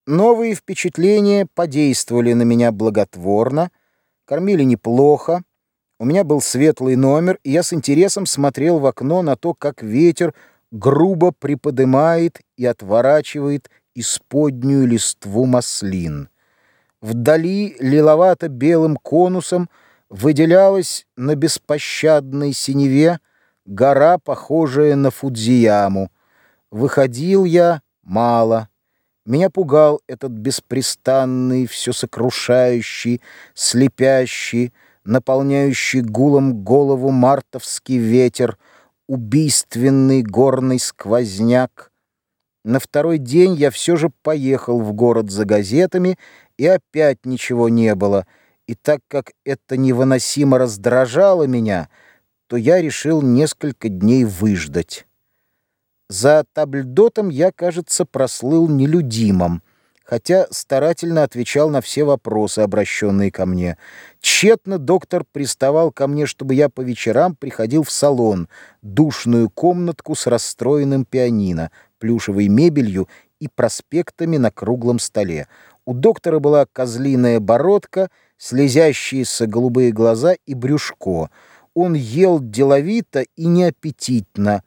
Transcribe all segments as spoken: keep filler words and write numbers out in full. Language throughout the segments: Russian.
Новые впечатления подействовали на меня благотворно, кормили неплохо. У меня был светлый номер, и я с интересом смотрел в окно на то, как ветер грубо приподымает и отворачивает исподнюю листву маслин. Вдали лиловато-белым конусом выделялась на беспощадной синеве гора, похожая на Фудзияму. Выходил я мало. Меня пугал этот беспрестанный, все сокрушающий, слепящий, наполняющий гулом голову мартовский ветер, убийственный горный сквозняк. На второй день я все же поехал в город за газетами, и опять ничего не было. И так как это невыносимо раздражало меня, то я решил несколько дней выждать. За табльдотом я, кажется, прослыл нелюдимым, хотя старательно отвечал на все вопросы, обращенные ко мне. Тщетно доктор приставал ко мне, чтобы я по вечерам приходил в салон, душную комнатку с расстроенным пианино, плюшевой мебелью и проспектами на круглом столе. У доктора была козлиная бородка, слезящиеся голубые глаза и брюшко. Он ел деловито и неаппетитно.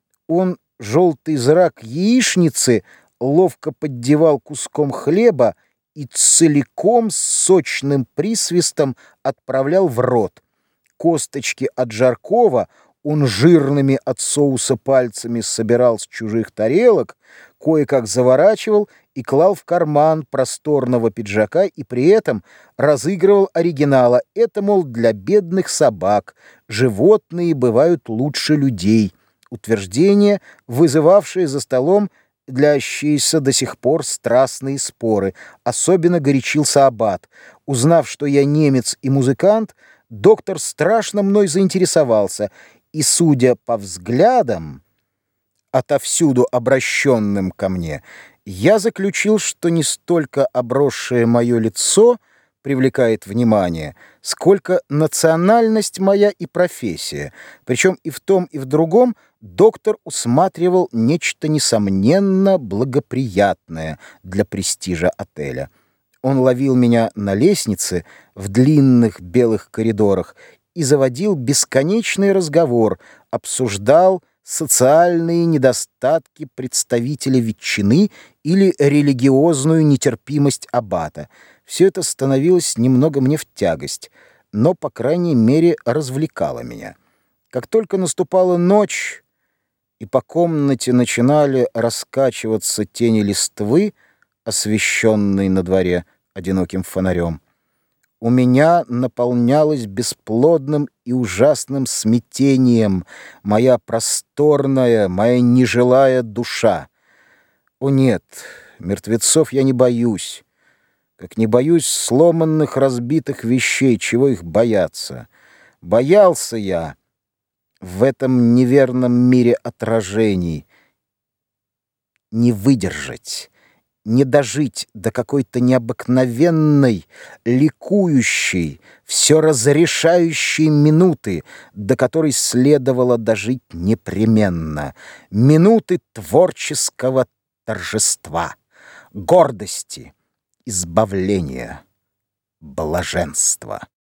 Он желтый зрак яичницы ловко поддевал куском хлеба и целиком с сочным присвистом отправлял в рот. Косточки от жаркого он жирными от соуса пальцами собирал с чужих тарелок, кое-как заворачивал и клал в карман просторного пиджака и при этом разыгрывал оригинала. Это, мол, для бедных собак, животные бывают лучше людей. Утверждение, вызывавшее за столом длящиеся до сих пор страстные споры. Особенно горячился аббат. Узнав, что я немец и музыкант, доктор страшно мной заинтересовался, и, судя по взглядам, отовсюду обращенным ко мне, я заключил, что не столько обросшее мое лицо привлекает внимание, сколько национальность моя и профессия. Причем и в том, и в другом доктор усматривал нечто несомненно благоприятное для престижа отеля. Он ловил меня на лестнице в длинных белых коридорах и заводил бесконечный разговор, обсуждал социальные недостатки представителя ветчины или религиозную нетерпимость аббата. Все это становилось немного мне в тягость, но, по крайней мере, развлекало меня. Как только наступала ночь, и по комнате начинали раскачиваться тени листвы, освещенной на дворе одиноким фонарем, у меня наполнялась бесплодным и ужасным смятением моя просторная, моя нежилая душа. О нет, мертвецов я не боюсь, как не боюсь сломанных, разбитых вещей, чего их бояться. Боялся я в этом неверном мире отражений не выдержать, не дожить до какой-то необыкновенной, ликующей, все разрешающей минуты, до которой следовало дожить непременно, минуты творческого торжества, гордости, избавления, блаженства.